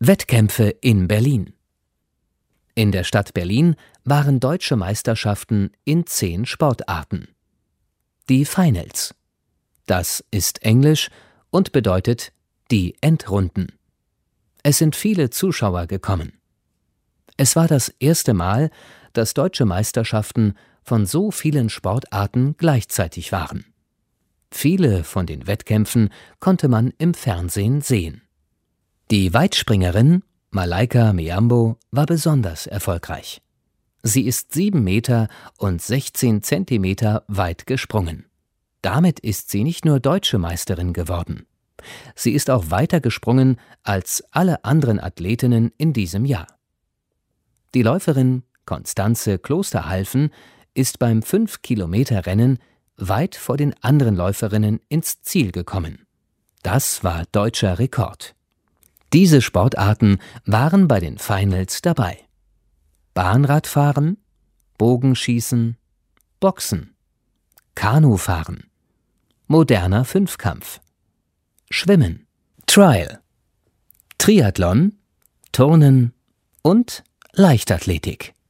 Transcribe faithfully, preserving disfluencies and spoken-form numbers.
Wettkämpfe in Berlin. In der Stadt Berlin waren deutsche Meisterschaften in zehn Sportarten. Die Finals. Das ist Englisch und bedeutet die Endrunden. Es sind viele Zuschauer gekommen. Es war das erste Mal, dass deutsche Meisterschaften von so vielen Sportarten gleichzeitig waren. Viele von den Wettkämpfen konnte man im Fernsehen sehen. Die Weitspringerin Malaika Mihambo war besonders erfolgreich. Sie ist sieben Meter und sechzehn Zentimeter weit gesprungen. Damit ist sie nicht nur deutsche Meisterin geworden. Sie ist auch weiter gesprungen als alle anderen Athletinnen in diesem Jahr. Die Läuferin Constanze Klosterhalfen ist beim fünf Kilometer Rennen weit vor den anderen Läuferinnen ins Ziel gekommen. Das war deutscher Rekord. Diese Sportarten waren bei den Finals dabei: Bahnradfahren, Bogenschießen, Boxen, Kanufahren, moderner Fünfkampf, Schwimmen, Trial, Triathlon, Turnen und Leichtathletik.